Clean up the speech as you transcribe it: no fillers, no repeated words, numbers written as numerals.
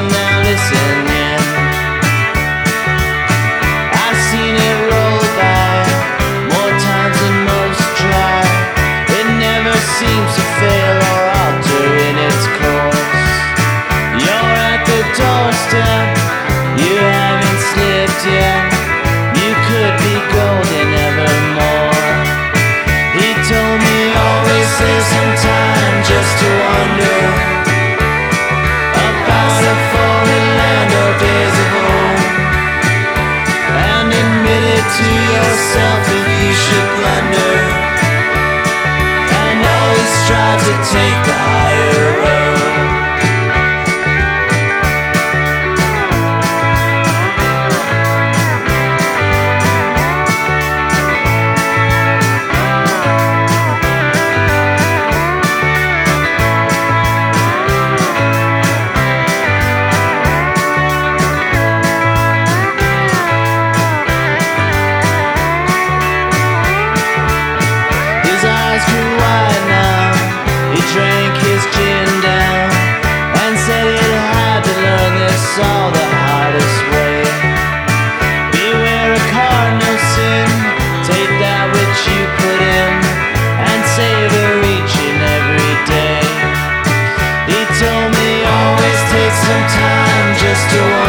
now listen in. I've seen it roll by more times than most try. It never seems to fail or alter in its course. You're at the doorstep, you haven't slipped yet. You could be golden evermore. He told me always there's some time just to wonder about a foreign land or days of old, and admit it to yourself if you should blunder, and always strive to take the higher road. Drank his gin down and said it had to learn this all the hardest way. Beware a cardinal sin, take that which you put in and savor each and every day. He told me always take some time just to